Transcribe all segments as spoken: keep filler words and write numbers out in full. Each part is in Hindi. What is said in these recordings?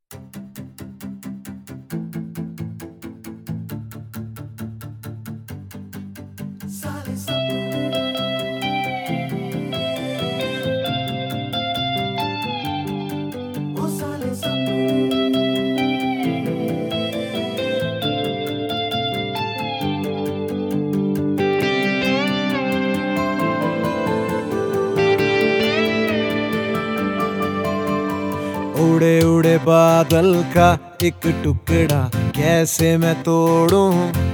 साले सपने ओ साले सपने उड़े उड़े बादल का एक टुकड़ा कैसे मैं तोड़ूं,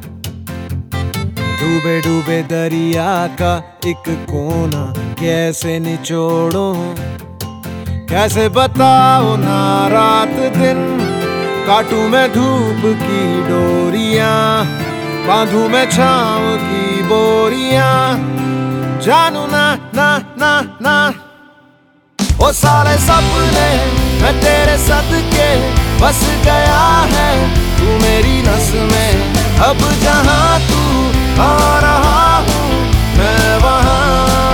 डूबे डूबे दरिया का एक कोना कैसे निचोड़ूं। कैसे बताओ ना रात दिन, काटूं मैं धूप की डोरियां, बांधूं मैं छांव की बोरियां, जानू ना ना ना ना। ओ सारे सपने मैं तेरे सदके बस गया है, तू मेरी नस में अब जहां तू आ रहा हूँ मैं वहां।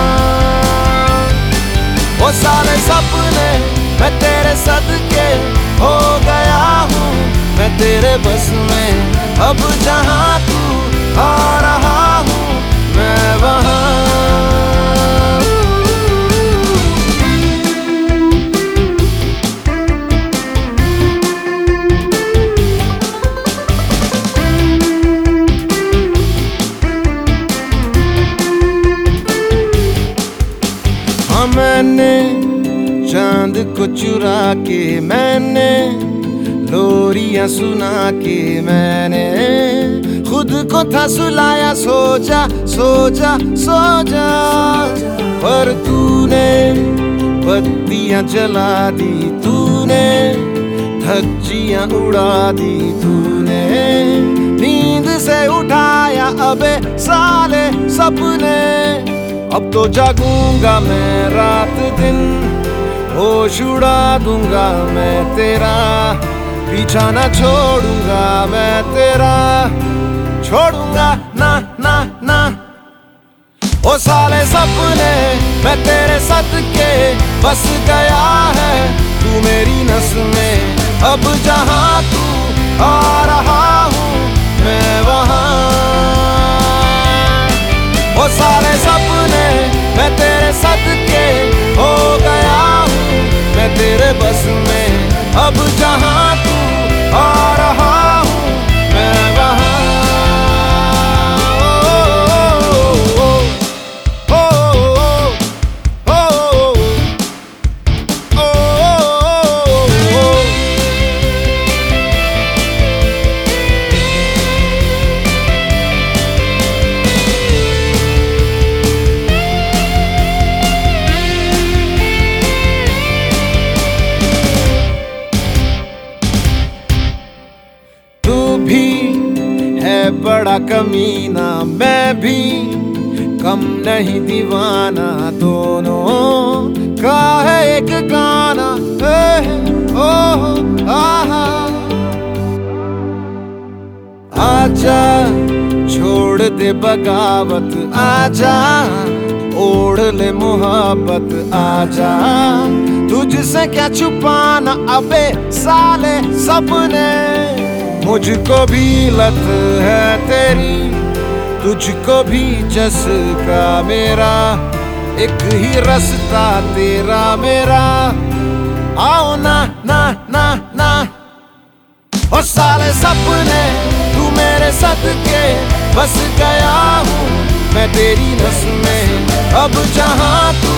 ओ सारे सपने मैं तेरे सदके हो गया हूँ मैं तेरे बस में, अब जहां तू आ रहा हूँ मैं वहां। मैंने चांद को चुरा के, मैंने लोरियां सुना के, मैंने खुद को था सुलाया, सो जा सो जा सो जा। पर तूने बत्तियां जला दी, तूने धज्जियां उड़ा दी, तूने नींद से उठाया अबे साले सपने। अब तो जागूंगा मैं रात दिन, होश उड़ा दूंगा मैं तेरा, पीछा ना छोड़ूंगा मैं तेरा, छोड़ूंगा ना ना ना। ओ साले सपने मैं तेरे सदके बस गया है, तू मेरी नस में अब जहां तू आ रहा हूँ मैं वहां। ओ सारे सपने मैं तेरे सदके हो गया हूँ मैं तेरे बस में, अब जहां तू आ रहा हूँ मैं वहां। बड़ा कमीना मैं भी कम नहीं दीवाना, दोनों का है एक गाना ओ आहा। आजा छोड़ दे बगावत, आजा ओढ़ ले मोहब्बत, आजा तुझसे क्या छुपाना अबे साले सपने। मुझको भी लत है तेरी, तुझको भी चस्का मेरा, एक ही रास्ता तेरा मेरा, आओ ना ना ना ना। ओ साले सपने तू मेरे सदके बस गया हूँ मैं तेरी नस में, अब जहां तू